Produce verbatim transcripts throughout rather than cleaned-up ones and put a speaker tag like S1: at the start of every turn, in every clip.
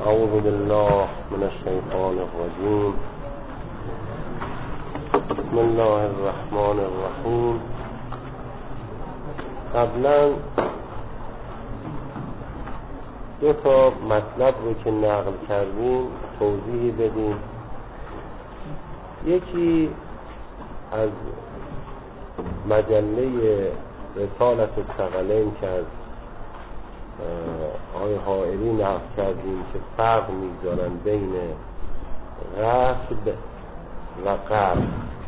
S1: اعوذ بالله من الشیطان الرجیم. بسم الله الرحمن الرحیم. قبلا دو تا مطلب رو که نقل کردیم توضیح بدیم. یکی از مجله رسالة الثقلین که از آقای حائری نقل کردیم که فرق میذارن بین غصب و قرض.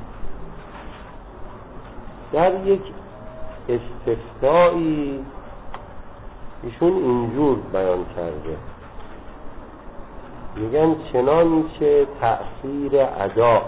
S1: در یک استثنایی ایشون اینجور بیان کرده، میگن چنانچه تأثیر ادا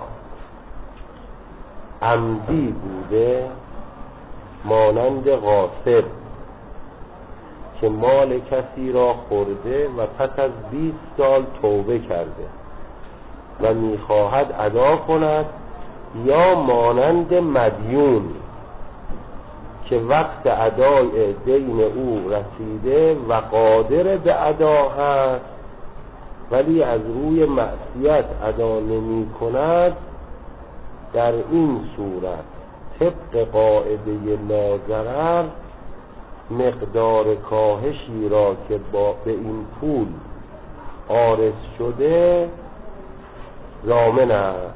S1: عمدی بوده مانند غاصب که مال کسی را خورده و پس از بیست سال توبه کرده و میخواهد ادا کند، یا مانند مدیون که وقت ادای دین او رسیده و قادر به ادا هست ولی از روی معصیت ادا نمی کند. در این صورت طبق قاعده لاضرر مقدار کاهشی را که با به این پول عارض شده ضامن است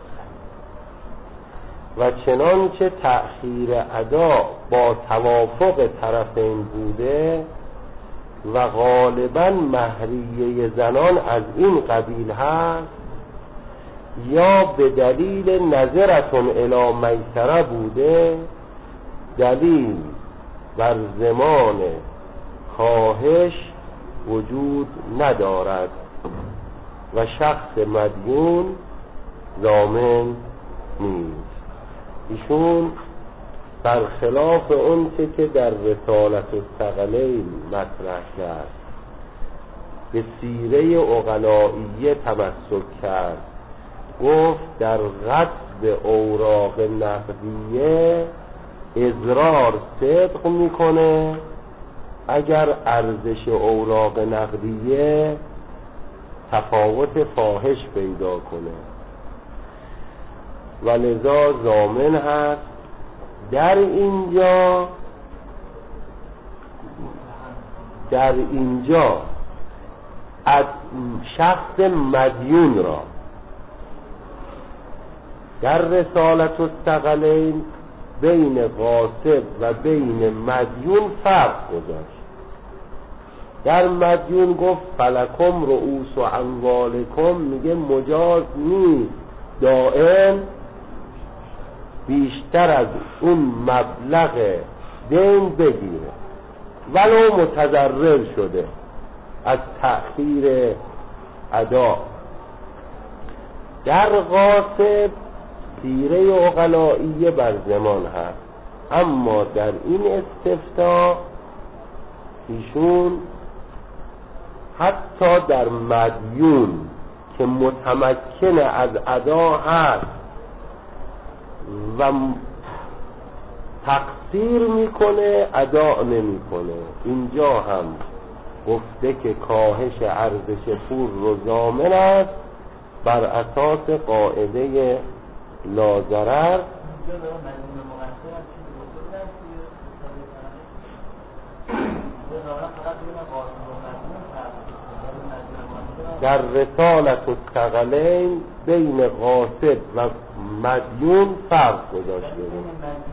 S1: و چنانچه تأخیر ادا با توافق طرفین بوده و غالباً مهریه زنان از این قبیل هست، یا به دلیل نظرتون الی میسره بوده، دلیل بر زمان کاهش وجود ندارد و شخص مدیون ضامن نیست. ایشون برخلاف اون که در رسالة الثقلین مطرح کرد به سیره عقلائیه تمسک کرد، گفت در غصب اوراق نقدیه اضرار صدق میکنه اگر ارزش اوراق نقدیه تفاوت فاحش پیدا کنه و لذا ضامن هست. در اینجا در اینجا از شخص مدیون را در رسالة الثقلین بین غاصب و بین مدیون فرق گذاشت. در مدیون گفت فلکم رؤوس اموالکم، میگه مجاز نیست دائم بیشتر از اون مبلغ دین بگیره ولو متضرر شده از تأخیر ادا. در غاصب سیره عقلائیه بر زمان هست، اما در این استفتاء ایشون حتی در مدیون که متمکن از ادا هست و تقصیر میکنه ادا نمیکنه، اینجا هم گفته که کاهش ارزش پول رو ضامن است بر اساس قاعده لاضرر. در رسالة الثقلین بین غاصب و مدیون فرق گذاشته بود.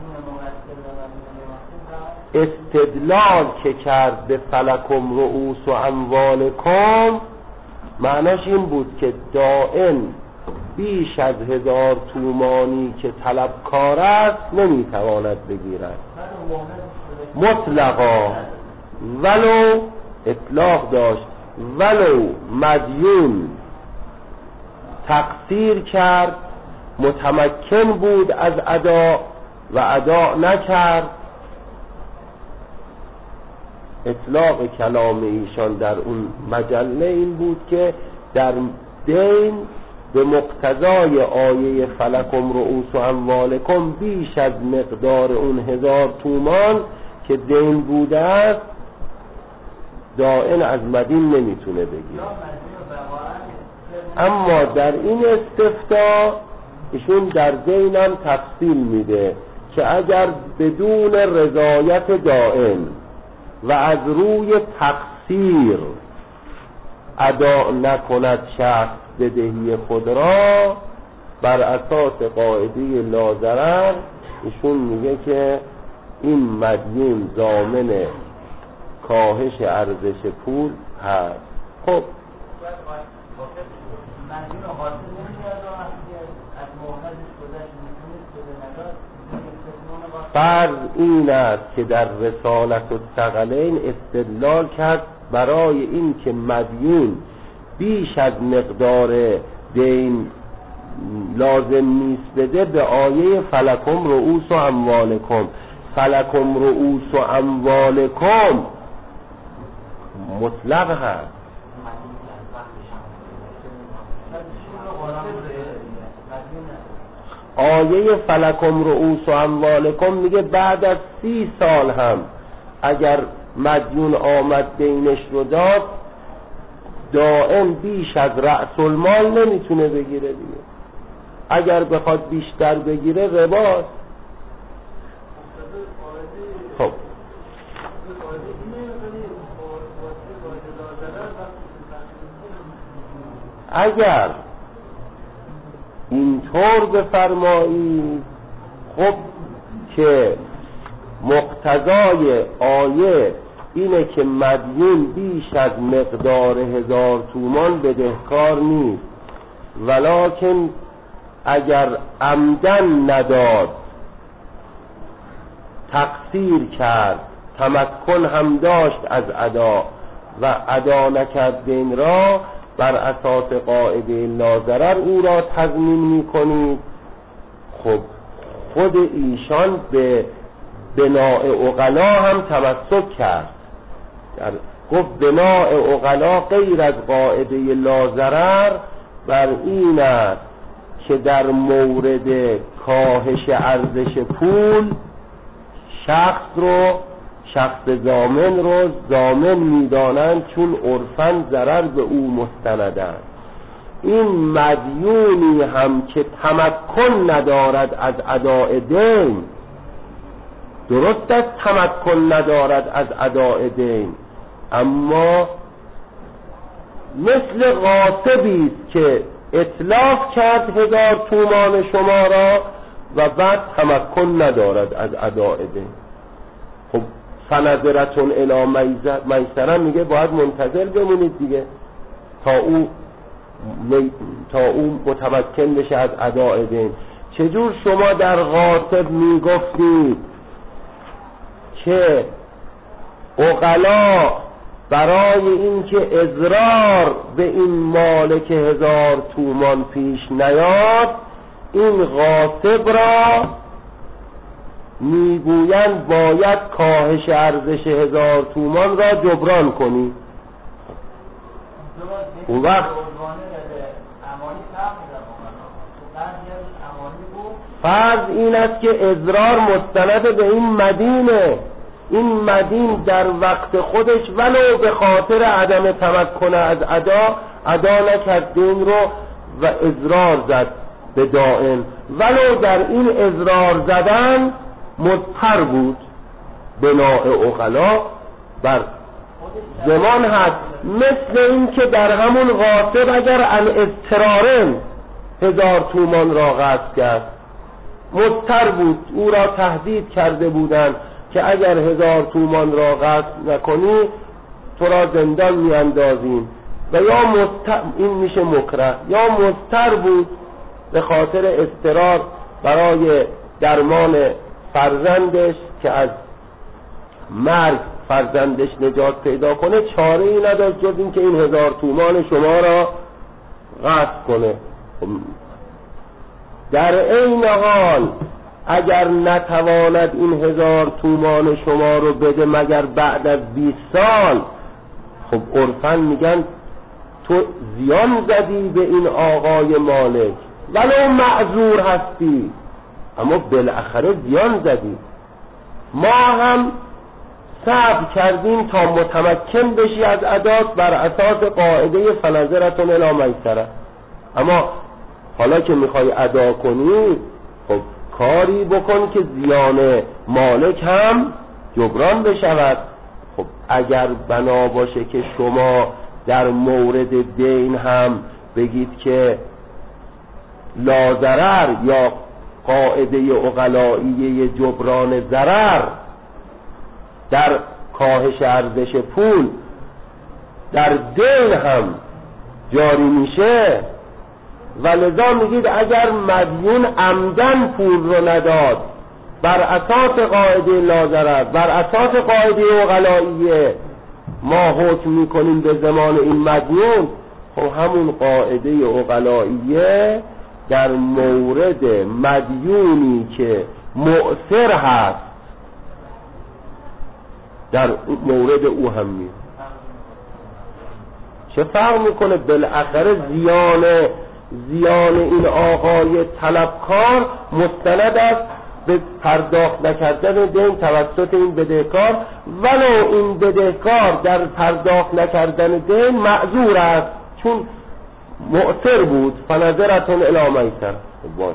S1: استدلال که کرد به فلکم رؤوس و اموالکم معناش این بود که دائن بیش از هزار تومانی که طلبکار است نمیتواند بگیرد مطلقا، ولو اطلاق داشت ولو مدیون تقصیر کرد متمکن بود از ادا و ادا نکرد. اطلاق کلام ایشان در اون مجله این بود که در دین به مقتضای آیه فلکم رؤوس اموالکم بیش از مقدار اون هزار تومان که دین بوده است دائن از مدین نمیتونه بگیره. اما در این استفتاء ایشون در دینم تفصیل میده که اگر بدون رضایت دائم و از روی تقصیر ادا نکند شخص بدهی خود را، بر اساس قاعده لاضرر ایشون میگه که این مدیون ضامن کاهش ارزش پول هست. خب فرض این است که در رسالت الثقلین استدلال کرد برای این که مدیون بیش از مقدار دین لازم نیست بده به آیه فلکم رؤوس و اموالکم. فلکم رؤوس و اموالکم مطلق هست. آیه فلکم رؤوس و اموالکم میگه بعد از سی سال هم اگر مدیون آمد دینش رو داد، دائم بیش از رأس المال نمیتونه بگیره دیگه. اگر بخواد بیشتر بگیره رباست. خب اگر اینطور بفرمایی، خب که مقتضای آیه اینه که مدیون بیش از مقدار هزار تومان بدهکار نیست، ولکن اگر عمدن نداد، تقصیر کرد، تمکن هم داشت از ادا و ادا نکرد دین را، بر اساس قاعده لاضرر او را تضمین می‌کنید. خب خود ایشان به بناء عقلا هم تمسک کرد. در گفت بناء عقلا غیر از قاعده لاضرر بر این است که در مورد کاهش ارزش پول شخص رو شخص ضامن رو ضامن میدانند، چون عرفاً ضرر به او مستندند. این مدیونی هم که تمکن ندارد از اداء دین، درست است تمکن ندارد از اداء دین، اما مثل غاصبی است که اتلاف کرد هزار تومان شما را و بعد تمکن ندارد از اداء دین. خب فنظرتون الی میسره میگه باید منتظر بمونید دیگه تا او تا او متمکن بشه از اداء دین. چجور شما در غاصب میگفتید که عقلا برای اینکه اضرار به این مالک هزار تومان پیش نیاد، این غاصب را میگویند باید کاهش ارزش هزار تومان را جبران کنی. اون وقت فرض این است که اضرار مستند به این مدینه، این مدین در وقت خودش ولو به خاطر عدم تمکن از ادا ادا نکرد دین رو و اضرار زد به دائم، ولو در این اضرار زدن مضطر بود. بناء عقلا بر زمان هست، مثل این که در همون غاصب اگر ان اضطرارن هزار تومان را غصب کرد، مضطر بود، او را تهدید کرده بودند که اگر هزار تومان را غصب نکنی تو را زندان میاندازیم، و یا مضطر، این میشه مکره، یا مضطر بود به خاطر اضطرار برای درمان فرزندش که از مرگ فرزندش نجات پیدا کنه، چاره ای نداشت جز این که این هزار تومان شما را غصب کنه. در این حال اگر نتواند این هزار تومان شما رو بده مگر بعد از بیست سال، خب عرفاً میگن تو زیان زدی به این آقای مالک، ولو معذور هستی اما بالاخره زیان زدی. ما هم صبر کردیم تا متمکن بشی از ادات بر اساس قاعده فنظرتون الی میسره. اما حالا که میخوای ادا کنی خب کاری بکن که زیان مالک هم جبران بشود. خب اگر بنا باشه که شما در مورد دین هم بگید که لا ضرر یا قاعده عقلائیه جبران ضرر در کاهش ارزش پول در دین هم جاری میشه و لذا میگید اگر مدیون عمدن پول رو نداد بر اساس قاعده لا ضرر، بر اساس قاعده عقلائیه ما حکم میکنیم به زمان این مدیون، خب همون قاعده عقلائیه در مورد مدیونی که مؤثر هست در مورد او هم می چه فرق میکنه؟ بالاخره زیان زیان این آقای طلبکار مستند است به پرداخت نکردن دین توسط این بدهکار، ولو این بدهکار در پرداخت نکردن دین معذور است چون مؤثر بود. فنظرتون الی میسر باشه.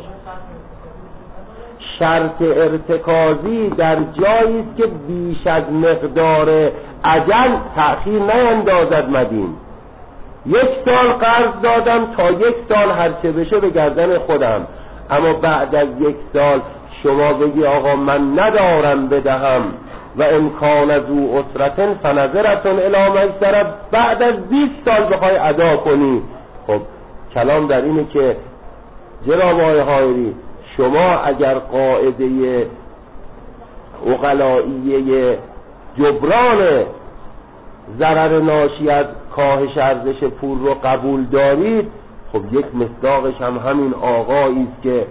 S1: شرط ارتکازی در جایی است که بیش از مقدار اجل تأخیر نیندازد مدین. یک سال قرض دادم تا یک سال هرچه بشه به گردن خودم، اما بعد از یک سال شما بگی آقا من ندارم بدهم و امکان از او اسرتن فنظرتون الی میسر، بعد از بیست سال بخوای ادا کنی. خب کلام در اینه که جناب آقای حایری شما اگر قاعده عقلائیه جبران ضرر ناشی از کاهش ارزش پول رو قبول دارید، خب یک مصداقش هم همین آقایی است که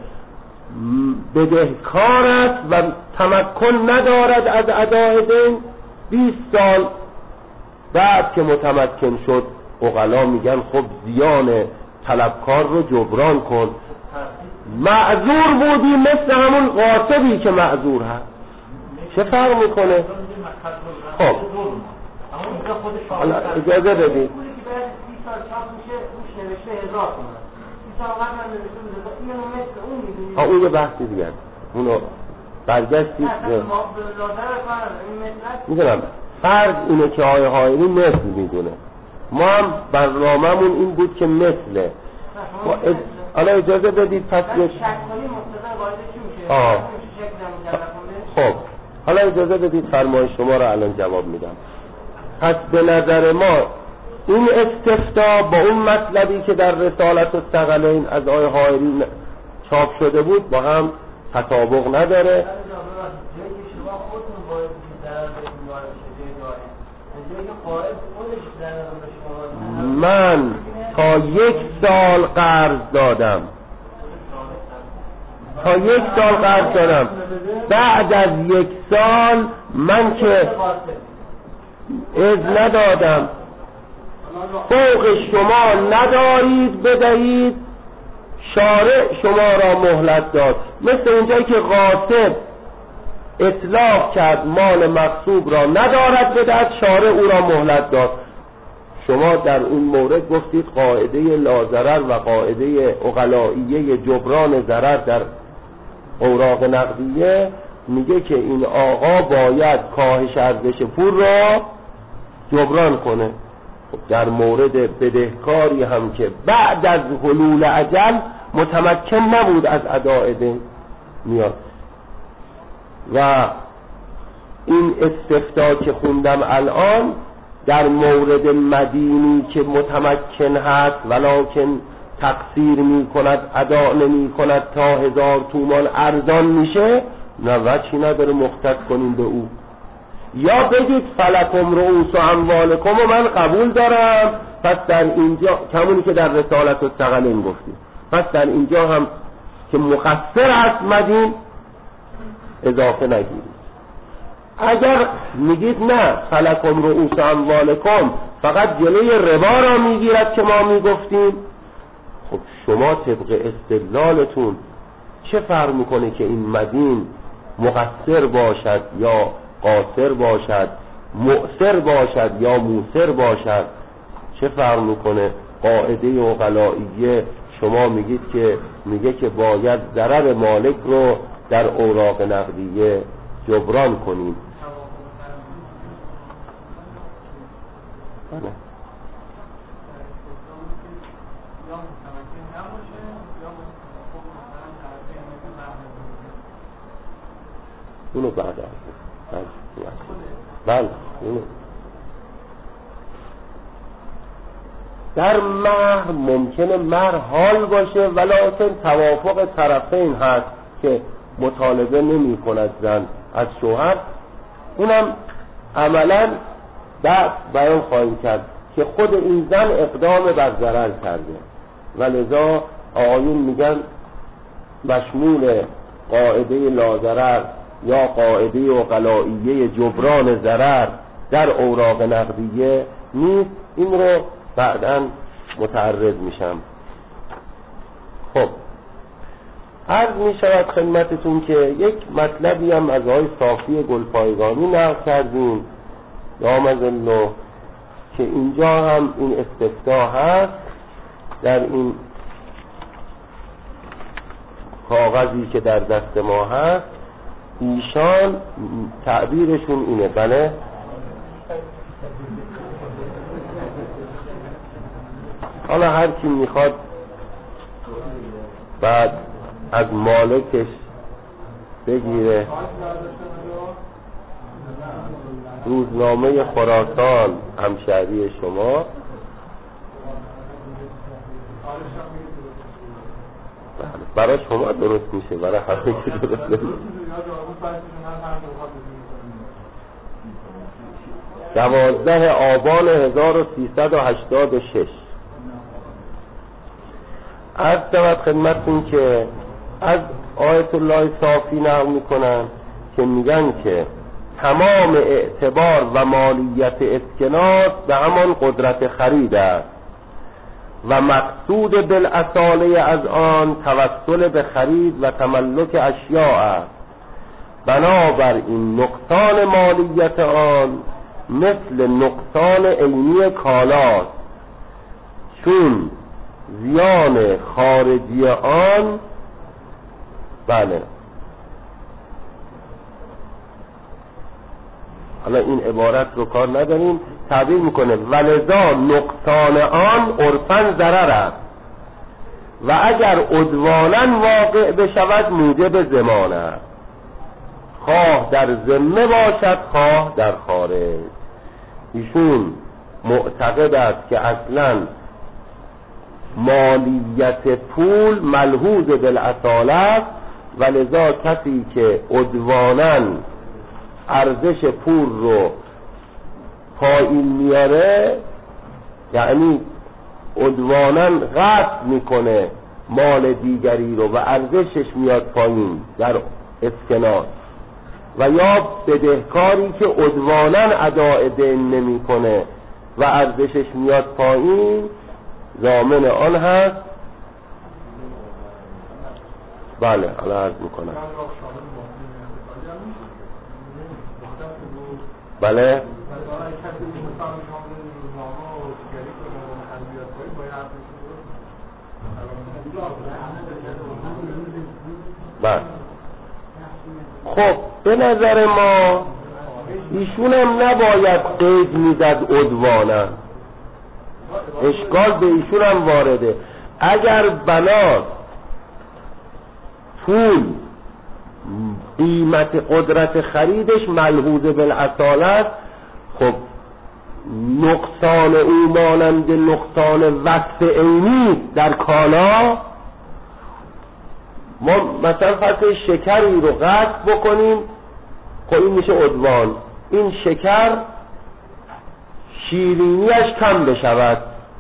S1: بدهکار است و تمکن ندارد از ادای دین، بیست سال بعد که متمکن شد عقلا میگن خب زیان طلبکار رو جبران کن. معذور بودی مثل همون غاصبی که معذور هست، چه فرق میکنه؟ خب اجازه بدید ها اون یه بحثی دیگر اونو برگشتید میدونم. فرض اینه که آیه هایری مثل میدونه، ما هم برنامه‌مون این بود که مثله. حالا اجازه بدید پس یک آه خب حالا اجازه بدید فرمایش شما رو الان جواب میدم. پس به نظر ما این استفتاء با اون مطلبی که در رسالت الثقلین از آیه هایری چاپ شده بود با هم تطابق نداره. من تا یک سال قرض دادم تا یک سال قرض دادم بعد از یک سال من که از ندادم، فوق شما ندارید بدهید، شارع شما را مهلت داد. مثل اونجایی که غاصب اطلاق کرد مال مغصوب را ندارد بدهد، شارع او را مهلت داد. شما در اون مورد گفتید قاعده لا ضرر و قاعده عقلائیه جبران ضرر در اوراق نقدیه میگه که این آقا باید کاهش ارزش پول را جبران کنه. در مورد بدهکاری هم که بعد از حلول اجل متمکن نبود از اداء دین میاد. و این استفتاء که خوندم الان در مورد مدینی که متمکن هست ولکن تقصیر می کند ادا نمی کند تا هزار تومان ارزان میشه، نه وجهی نداره مختص کنیم به او. یا بگید فلکم رؤوس اموالکم و من قبول دارم، پس در اینجا کمونی که در رسالت الثقلین گفتیم، پس در اینجا هم که مقصر است مدین اضافه نگیرید. اگر میگید نه فلکم رؤوس اموالکم فقط جلوی ربا را میگیرد که ما میگفتیم، خب شما طبق استدلالتون چه فرق میکنه که این مدین مقصر باشد یا قاصر باشد، مؤثر باشد یا موثر باشد؟ چه فرق میکنه؟ قاعده عقلائیه شما میگید که میگه که باید ضرر مالک رو در اوراق نقدیه جبران کنیم. بله. اونو بعد از بله اونو در مهر ممکنه مهر حال باشه ولکن توافق طرفین هست که مطالبه نمی کند زن از شوهر. اونم عملا بعد بیان خواهیم کرد که خود این زن اقدام بر ضرر کرده و لذا آقایون میگن مشمول قاعده لاضرر یا قاعده عقلائیه جبران ضرر در اوراق نقدیه نیست. این رو بعداً متعرض میشم. خب عرض می شود خدمتتون که یک مطلبی هم از آقای صافی گلپایگانی نقل کردیم دامزالله که اینجا هم این استفتاء هست در این کاغذی که در دست ما هست. ایشان تعبیرشون اینه. بله حالا هر کی میخواد بعد از مالکش بگیره. روزنامه خراسان همشهری شما برای شما درست میشه، برای همه که درست نمیشه. دوازده آبان هزار و سیصد و هشتاد و شش. عرض شود خدمتتون که از آیت الله صافی نقل میکنن که میگن که تمام اعتبار و مالیت اسکناس به همان قدرت خرید است و مقصود بالاصاله از آن توسل به خرید و تملک اشیاء است. بنابراین نقصان مالیت آن مثل نقصان عینی کالاست، چون زیان خارجی آن بله حالا این عبارت رو کار نداریم، تعبیر میکنه ولذا نقصان آن عرفاً ضرر است و اگر عدوانا واقع بشود موجب ضمان است، خواه در ذمه باشد خواه در خارج. ایشون معتقد است که اصلاً مالیت پول ملحوظ بالاصاله است و لذا کسی که عدوانا ارزش پول رو پایین میاره، یعنی عدوانا غصب میکنه مال دیگری رو و ارزشش میاد پایین در اسکناس، و یا بدهکاری که عدوانا اداء دین نمیکنه و ارزشش میاد پایین، ضامن آن هست. بله الان عرض میکنم. بله بله خب به نظر ما ایشون هم نباید قید میزد عدوانا، اشکال به ایشون هم وارده. اگر بنا پول قیمت قدرت خریدش ملحوظ بالاصاله است، خب نقصان او مانند نقصان وصف عینی در کالا. ما مثلا فرض شکری رو غصب بکنیم، خب این میشه عدوان. این شکر شیرینیش کم بشود،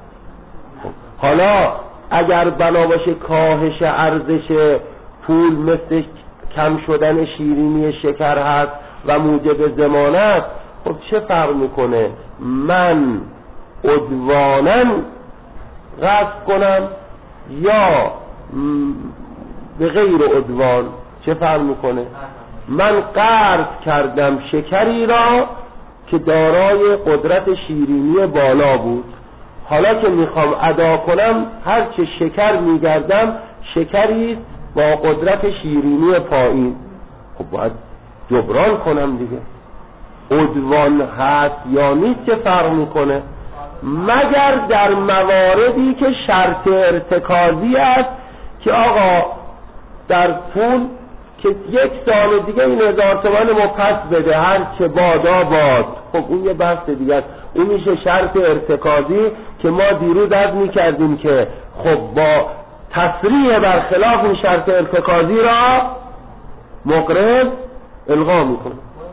S1: حالا اگر بنا باشه کاهش ارزش پول مثل کم شدن شیرینی شکر هست و موجب ضمانت، خب چه فرق میکنه من عدوانا غصب کنم یا به غیر عدوان؟ چه فرق میکنه؟ من قرض کردم شکری را که دارای قدرت شیرینی بالا بود، حالا که میخوام ادا کنم هر چه شکر میگردم شکری با قدرت شیرینی پایین. خب باید جبران کنم دیگه. عدوان هست یا نیست که فرق میکنه، مگر در مواردی که شرط ارتکازی است که آقا در پول که یک سال دیگه این هزار تومن ما پس بده هر چه بادا باد. خب اون یه بحث دیگه است، اون میشه شرط ارتکازی که ما دیروز عرض میکردیم که خب با تصریح برخلاف این شرط ارتکازی را مقرض الغا میکنه.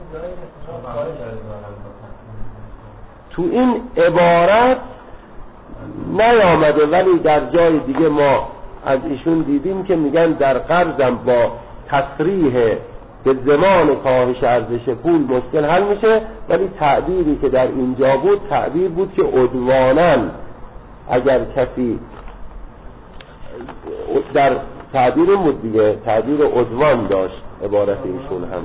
S1: تو این عبارت نیامده، ولی در جای دیگه ما از ایشون دیدیم که میگن در قرضم با تصریح به زمان کاهش ارزش پول مشکل حل میشه، ولی تعبیری که در اینجا بود تعبیر بود که عدواناً اگر کسی در تعبیر بود دیگه، تعبیر عدوان داشت عبارت ایشون هم.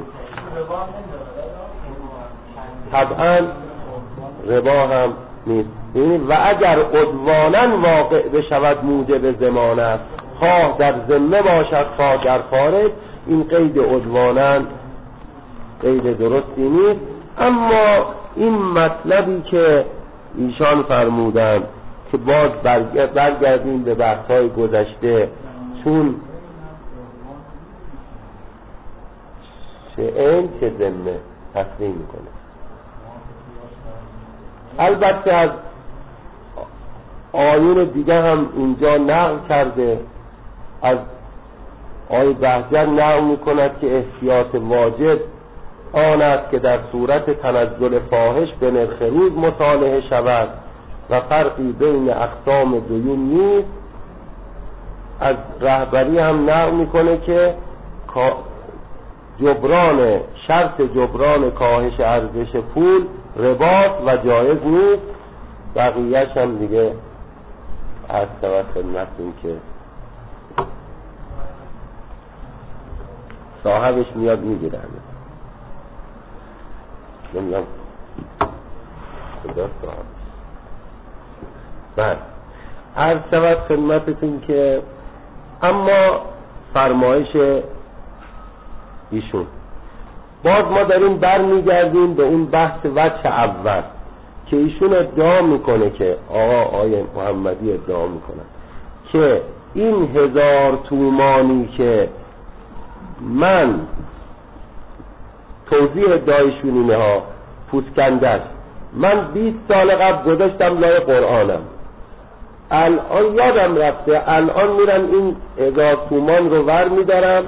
S1: طبعا ربا هم نیست. و اگر عدواناً واقع بشود موجب ضمان است، خواه در ذمه باشد خواه در خارج. این قید عدواناً قید درستی نیست. اما این مطلبی که ایشان فرمودن که باز برگردیم به بحث‌های گذشته، چون چه این چه ذمه تسلیم میکنه. البته از آیون دیگه هم اینجا نقل کرده، از آیه بهجر نقل میکند که احتیاط واجب آن است که در صورت تنزل فاحش به نرخ روز مصالحه شود و فرقی بین اقسام دیون نیست. از رهبری هم نقل میکنه که جبران شرط جبران کاهش ارزش پول رباست و جایز نیست. بقیه‌اش هم دیگه از طرف خدمتتون که صاحبش میاد میگیره. نمیدونم خدا صاحب. بعد عرض شود خدمتتون که اما فرمایش ایشون، باز ما داریم بر میگردیم به اون بحث وجه اول که ایشون ادعا میکنه که آقا آیه محمدی ادعا میکنه که این هزار تومانی که من توضیح ادعایشون اینه ها پوسکندش، من بیست سال قبل گذاشتم لای قرآنم، الان یادم رفته، الان میرم این هزار تومان رو ور میدارم،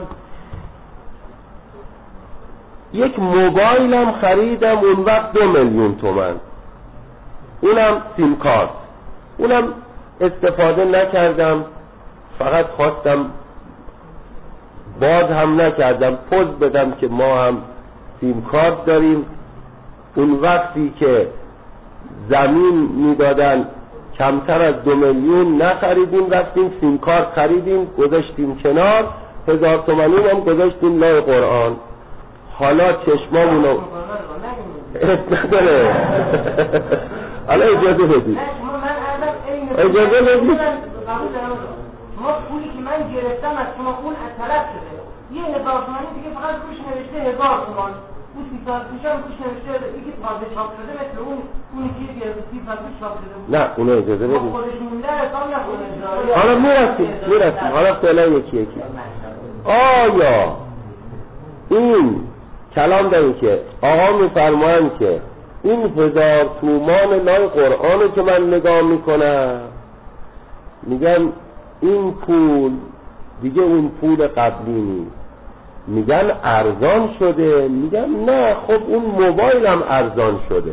S1: یک موبایلم خریدم اون وقت دو میلیون تومان، اونم سیم کارت، اونم استفاده نکردم، فقط خواستم باز هم نکردم پوز بدم که ما هم سیم کارت داریم. اون وقتی که زمین میدادن کمتر از دو میلیون نخریدیم، رفتیم سیم کارت خریدیم گذاشتیم کنار، هزار تومنی هم گذاشتیم لای قرآن. حالا چشمامونو نداره. حالا اجازه بدید اجازه بدید
S2: ما پولی که من گرفتم از شما اون از طرف شده، یه هزار تومانی دیگه فقط روش نوشته هزار تومان، اون سی سال پیش هم روش نوشته یکی تازه چاپ شده مثل اون اونی که سی سال پیش چاپ شده بود.
S1: نه اونو اجازه بدید،
S2: خودش مونده حساب نکنه.
S1: حالا میرسیم میرسیم حالا فعلا یکی یکی. آیا این کلام داریم که آقا میفرمایند که این هزار تومان لای قرآن که من نگاه میکنم، میگن این پول دیگه اون پول قبلی نیست، میگن ارزان شده، میگن نه خب اون موبایل هم ارزان شده،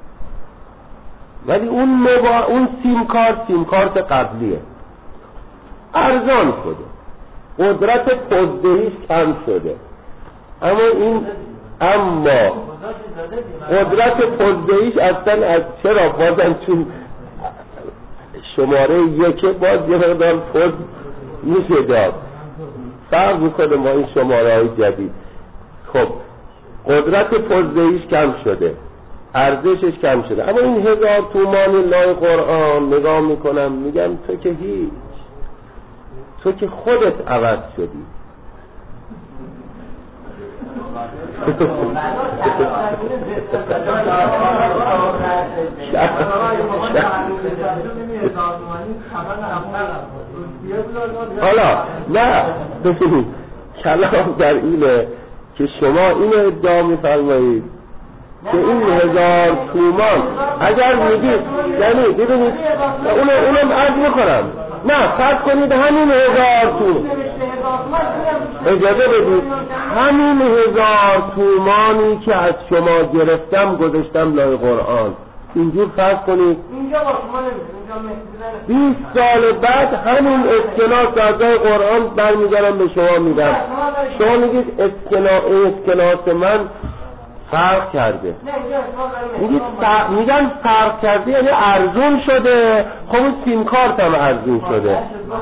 S1: ولی اون موبایل اون سیم کارت سیم کارت قبلیه ارزان شده، قدرت پزدهیش کم شده، اما این اما قدرت پزدهیش اصلا از چرا بازم چون شماره یک باز یه مقدار پوز میشه داد، فرق میکنه با این شماره های جدید. خب قدرت پزدهیش کم شده، ارزشش کم شده. اما این هزار تومان لای قرآن نگاه میکنم میگم تو که هیچ، تو که خودت عوض شدی. حالا نه ببینید کلام در اینه که شما اینو ادعا میفرمایید که این هزار تومان اگر میگید، یعنی ببینید اونو اونم عرض میکنم، نه فرض کنید همین هزار تومان، اجازه بدید همین هزار تومانی که از شما گرفتم گذاشتم لای قرآن، اینجور فرض کنید بیست سال بعد همین اسکناس از لای قرآن برمیگردم به شما میدم، شما میگید اسکناس من فرق کرده، میگید ف... میگن فرق کرده یعنی ارزون شده. خب اون سیم کارت هم ارزون شده.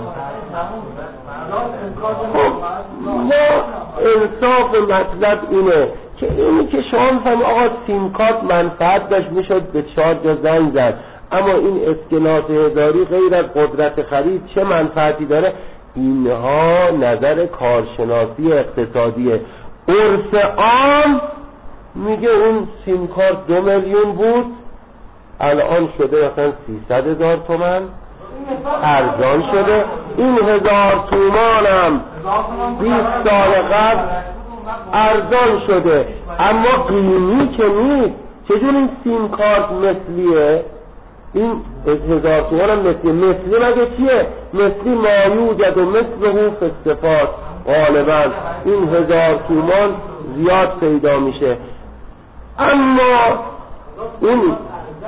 S1: خب ما انصاف مطلب اینه که اینی که شما میفهمید آقا سیم کارت منفعت داشت میشد به چهار جا زنگ زد، اما این اسکناس هزاری غیر از قدرت خرید چه منفعتی داره؟ اینها نظر کارشناسی اقتصادیه. عرف عام میگه اون سیم کارت دو میلیون بود الان شده مثلا سیصد هزار تومان ارزان شده، این هزار تومانم بیست سال قبل ارزان شده، اما قیمی که نیست. چجور این سیم کارت مثلیه؟ این هزار تومانم مثلی مثلی مگه چیه؟ مثلی مایوجد و مثله فصفات، غالبا این هزار تومان زیاد پیدا میشه. اما اون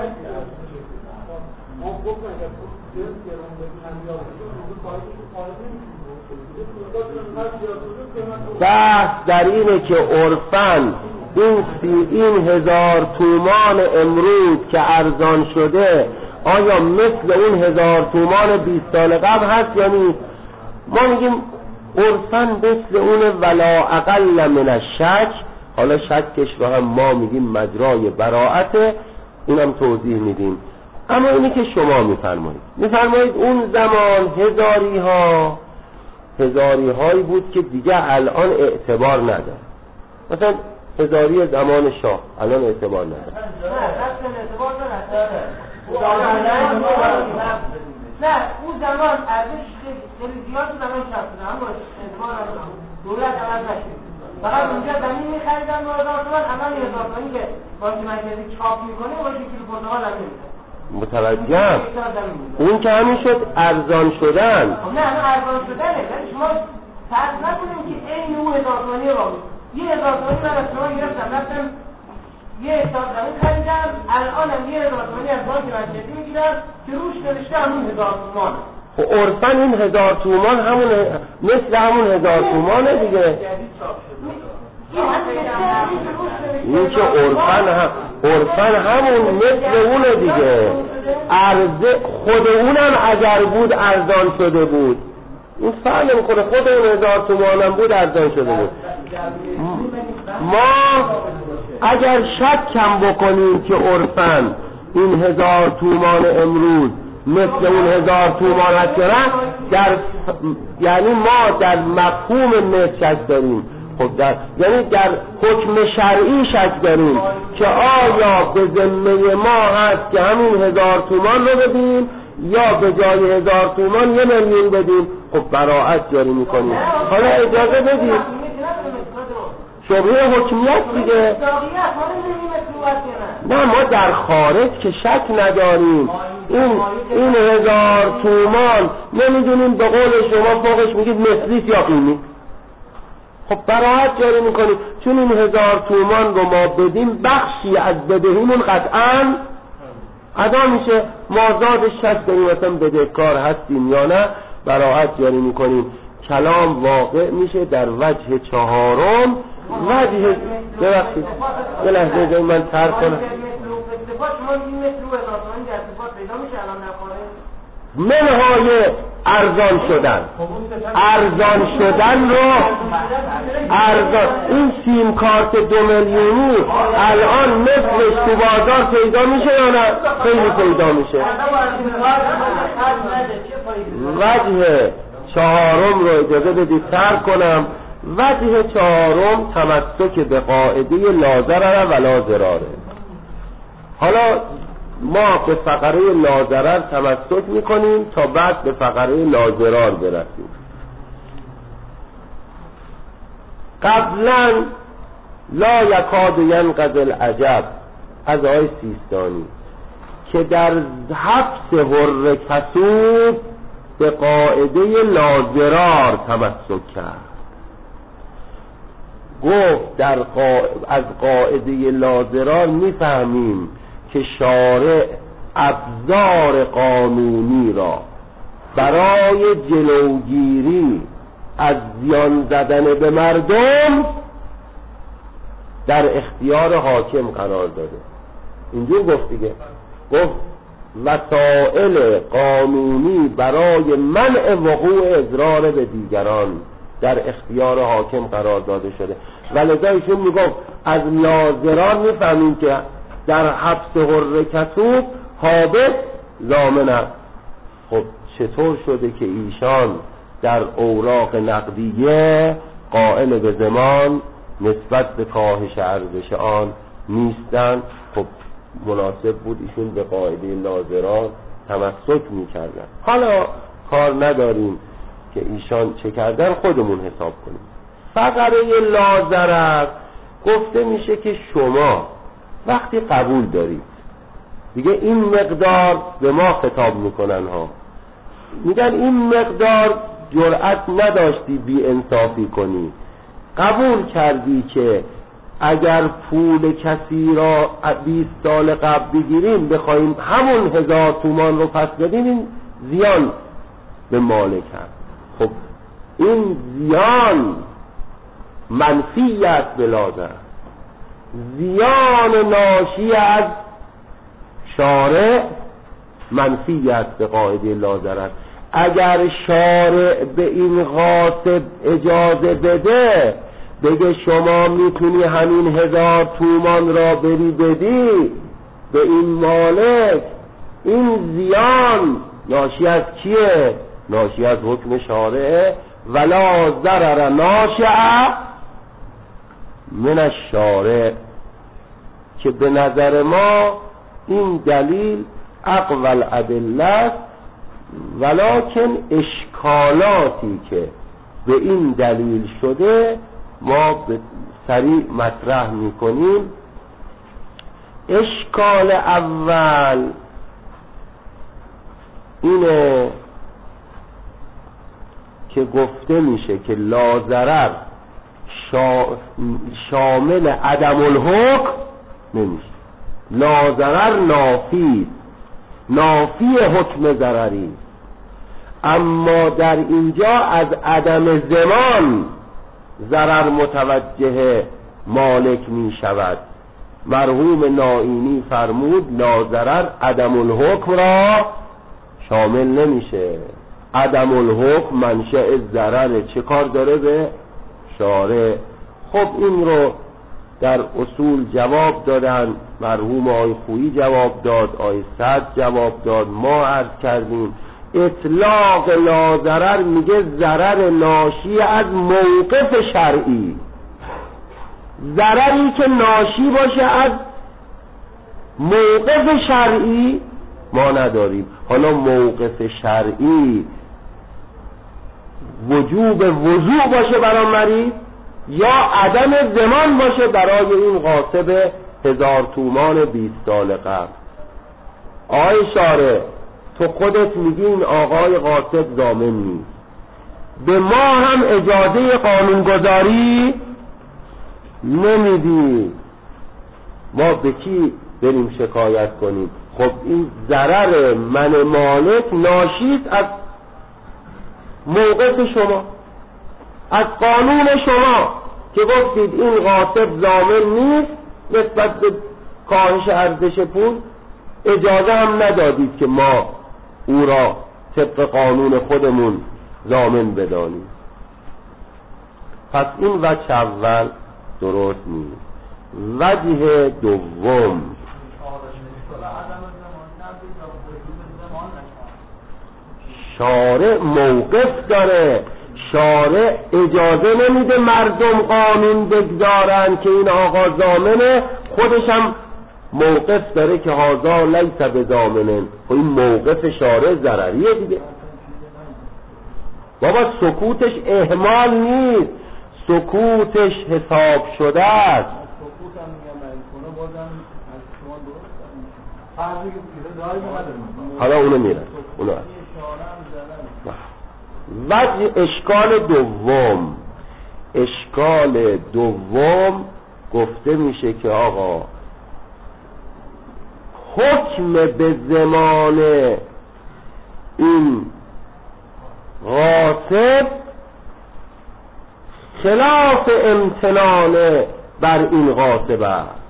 S1: بحث در اینه که عرفاً این سی این هزار تومان امروز که ارزان شده آیا مثل اون هزار تومان بیست سال قبل هست یا نیست؟ ما میگیم عرفاً مثل اون ولا اقل من الشک. حالا شکش رو هم ما میگیم مجرای براعته، اینم توضیح میدیم. اما اینی که شما میفرمایید میفرمایید اون زمان هزاری ها هزاری هایی بود که دیگه الان اعتبار نداره. مثلا هزاری زمان شاه الان اعتبار نداره.
S2: نه اون زمان ارزش خیلی زیاد زمان شاه بود، اما اعتبار نداره. دولت عوض نشد. فقط اونجا زمین می‌خریدن و هزار تومان، الان هزار تومانی که بانک مرکزی چاپ می‌کنه و یک کیلو پرتقال هم نمی‌ده.
S1: متوجهم. اون که همین شد ارزان شدن.
S2: نه نه ارزان شدنه، ولی شما فرض نکنیم که این اون هزار تومانی رو یه هزار تومانی من از شما گرفتم رفتم یه هزار زمین خریدم، الان هم یه هزار تومانی از بانک مرکزی می‌گیرم که روش نوشته همون هزار تومان.
S1: خب عرفاً این هزار تومان همون مثل همون هزار تومانه دیگه. این که عرفاً هم عرفاً همون مثل اونه دیگه. ارز خود اونم اگر بود ارزان شده بود. این فرق نمی‌کنه، خود اون هزار تومانم بود ارزان شده بود. ما اگر شک کم بکنیم که عرفاً این هزار تومان امروز مثل اون هزار تومان هست نه، در یعنی ما در مفهوم مثل شک داریم. خب در یعنی در حکم شرعی شک داریم که آیا به ذمه ما هست که همین هزار تومان رو بدیم یا به جای هزار تومان یه میلیون بدیم. خب براعت جاری میکنیم. حالا اجازه بدید شبهه حکمیت دیگه. نه ما در خارج که شک نداریم، این این هزار تومان نمیدونیم به قول شما فوقش میگید مثلیت یا قیمی. خب براعت جاری میکنیم، چون این هزار تومان رو ما بدیم بخشی از بدهیمون قطعا ادا میشه. مازادش شک داریم مثلا بدهکار هستیم یا نه، براعت جاری میکنیم. کلام واقع میشه در وجه چهارم. وجه ببخشید یه لحظه جایی من ترک کنم. منهای ارزان شدن ارزان شدن رو ارزان این سیم کارت دو میلیونی الان مثلش تو بازار پیدا میشه یا نه؟ خیلی پیدا میشه. وجه چهارم رو اجازه بدید ترک کنم. وجه چهارم تمسک به قاعده لا ضرر ولا ضرار. حالا ما به فقره لا ضرر تمسک میکنیم تا بعد به فقره لا ضرار برسیم. قبلا لا یکاد ینقضی العجب از آیه سیستانی که در حبس حر کسوب به قاعده لا ضرار تمسک کرد. گفت در قا... از قاعده لا ضرار میفهمیم که شارع ابزار قانونی را برای جلوگیری از زیان زدن به مردم در اختیار حاکم قرار داده. اینجور گفت دیگه، گفت وسائل قانونی برای منع وقوع اضرار به دیگران در اختیار حاکم قرار داده شده. ولذا ایشون میگفت از لا ضرار میفهمیم که در حبس حر کسوب حابس ضامن است. خب چطور شده که ایشان در اوراق نقدیه قائل به ضمان نسبت به کاهش ارزش آن نیستند؟ خب مناسب بود ایشون به قاعده لا ضرار تمسک میکردن. حالا کار نداریم که ایشان چه کردن، خودمون حساب کنیم. فقره لا ضرر گفته میشه که شما وقتی قبول دارید، دیگه این مقدار به ما خطاب میکنن ها، میگن این مقدار جرأت نداشتی بی انصافی کنی، قبول کردی که اگر پول کسی را بیست سال قبل بگیریم بخوایم همون هزار تومان رو پس بدیم، این زیان به مالک هست. خب این زیان منفیت بلاده، زیان ناشی از شارع منفیت به قاعده لا ضرر. اگر شارع به این غاصب اجازه بده، بگه شما میتونی همین هزار تومان را بری بدی به این مالک، این زیان ناشی از کیه؟ ناشی از حکم شارعه. ولا ضرر ناشع من الشارع، که به نظر ما این دلیل اقوى الادله است، ولکن اشکالاتی که به این دلیل شده ما به سریع مطرح میکنیم. اشکال اول اینه که گفته میشه که لا ضرر شا... شامل عدم الحکم نمیشه. لا ضرر نافی نافی حکم ضرری، اما در اینجا از عدم ضمان ضرر متوجه مالک می شود. مرحوم نائینی فرمود لا ضرر عدم الحکم را شامل نمیشه. عدم الحکم منشأ ضرر، چه کار داره به شارع؟ خب این رو در اصول جواب دادن، مرحوم آی خویی جواب داد، آی صد جواب داد، ما عرض کردیم اطلاق لا ضرر میگه ضرر ناشی از موقف شرعی، ضرری که ناشی باشه از موقف شرعی ما نداریم. حالا موقف شرعی وجوب وضوء باشه برای مریض یا عدم ضمان باشه برای این غاصب هزار تومان بیست سال قبل. آقای شارع تو خودت میگی این آقای غاصب ضامن نیست، به ما هم اجازه قانونگذاری نمیدی، ما به کی بریم شکایت کنیم؟ خب این ضرر من مالک ناشیست از موقف شما، از قانون شما که گفتید این غاصب ضامن نیست نسبت به کاهش ارزش پول، اجازه هم ندادید که ما او را طبق قانون خودمون ضامن بدانیم. پس این وجه اول درست نیست. وجه دوم، شارع موقف داره، شارع اجازه نمیده مردم قانون بگذارن که این آقا ضامنه، خودش هم موقف داره که هازا لیس بضامنه. خب این موقف شارع ضرریه دیگه. بابا سکوتش اهمال نیست، سکوتش حساب شده است. حالا اونو میرن اونو وجه اشکال دوم، اشکال دوم گفته میشه که آقا حکم به زمان این غاصب خلاف امتنان بر این غاصب است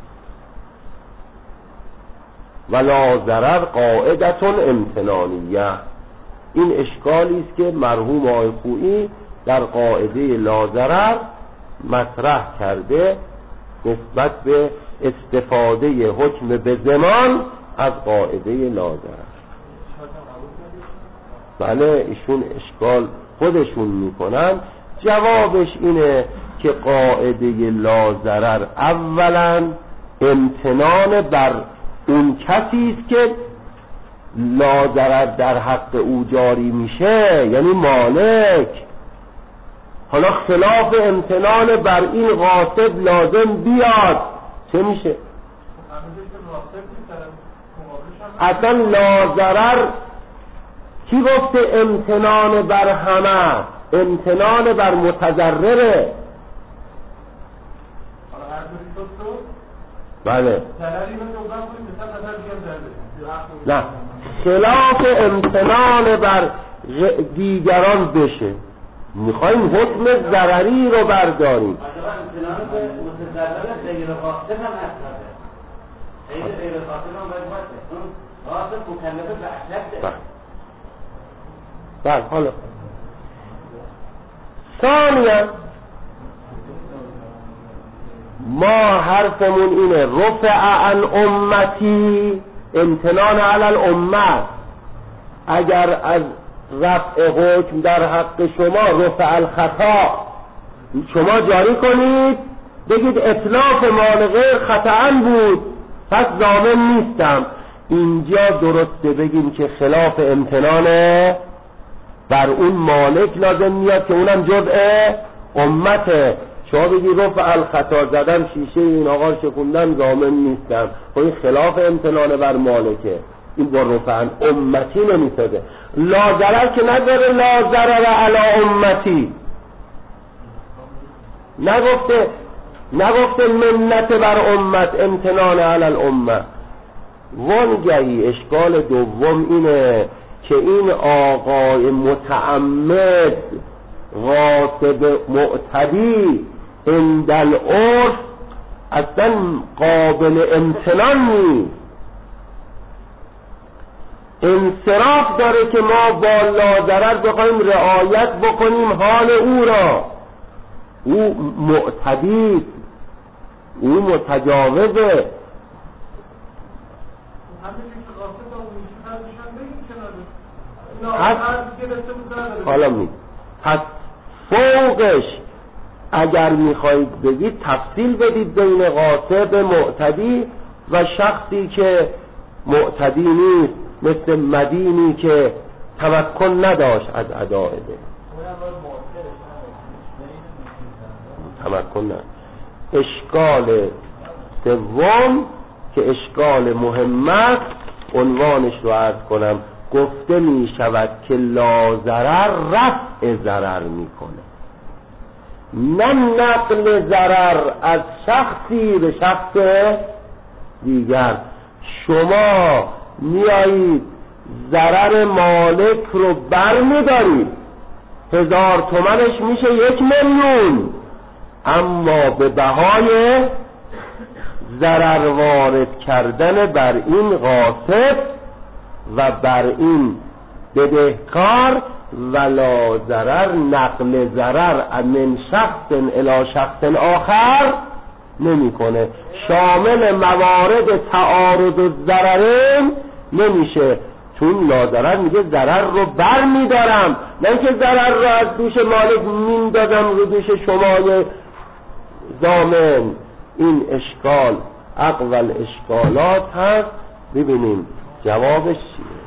S1: ولا ضرر قاعدتون امتنانیه. این اشکالی است که مرحوم آقای خویی در قاعده لا ضرر مطرح کرده نسبت به استفاده حکم به زمان از قاعده لا ضرر. بله ایشون اشکال خودشون میکنن. جوابش اینه که قاعده لا ضرر اولا امتنان بر اون کسی است که لا ضرر در حق او جاری میشه، یعنی مالک. حالا خلاف امتنان بر این غاصب لازم بیاد چه میشه؟ اصلا لا ضرر کی گفته امتنان بر همه؟ امتنان بر متضرره. بله نه، خلاف امتنان بر دیگران بشه. میخوایم حکم ضرری رو برداریم.
S3: امتنان به متضرر غیر قاصد هم هست. غیر غیر قاصد هم باید باشه. اون قاصد مکلفه به اشد.
S1: بله حالا ثانیا ما حرفمون اینه رفع عن امتی امتنان علی الامت. اگر از رفع حکم در حق شما رفع الخطا شما جاری کنید، بگید اتلاف مال غیر خطأ بود پس ضامن نیستم، اینجا درسته بگیم که خلاف امتنانه بر اون مالک لازم میاد که اونم جزء امته. شما بگی رفع الخطا زدن شیشه این آقا شکوندن ضامن نیستم، خب این خلاف امتنان بر مالکه، این با رفع امتی نمیسازه. لا ضرر که نداره، لا ضرر علی امتی نگفته، نگفته منت بر امت امتنان علی الامه. وانگهی اشکال دوم اینه که این آقای متعمد غاصب معتدی عند العرف اصلا قابل امتنان نیست. انصراف داره که ما با لا ضرر بخوایم رعایت بکنیم حال او را. او معتدی، او متجاوزه. پس حالا می پس فوقش اگر میخواید بگید تفصیل بدید بین غاصب معتدی و شخصی که معتدی نیست، مثل مدینی که تمکن نداشت از اداء ده. تمکن نداشت. اشکال سوم که اشکال مهم است، عنوانش رو عرض کنم. گفته می شود که لا ضرر رفع ضرر میکنه، نه نقل ضرر از شخصی به شخص دیگر. شما میایید ضرر مالک رو بر میدارید، هزار تومنش میشه یک میلیون، اما به بهای ضرر وارد کردن بر این غاصب و بر این بدهکار ولا ضرر نقل ضرر من شخص الی شخص آخر نمیکنه، شامل موارد تعارض و ضررین نمیشه، چون لاضرر میگه ضرر رو بر میدارم، نه اینکه ضرر رو از دوش مالک میندازم رو دوش شمای ضامن. این اشکال اقوال اشکالات هست. ببینیم جوابش چیه.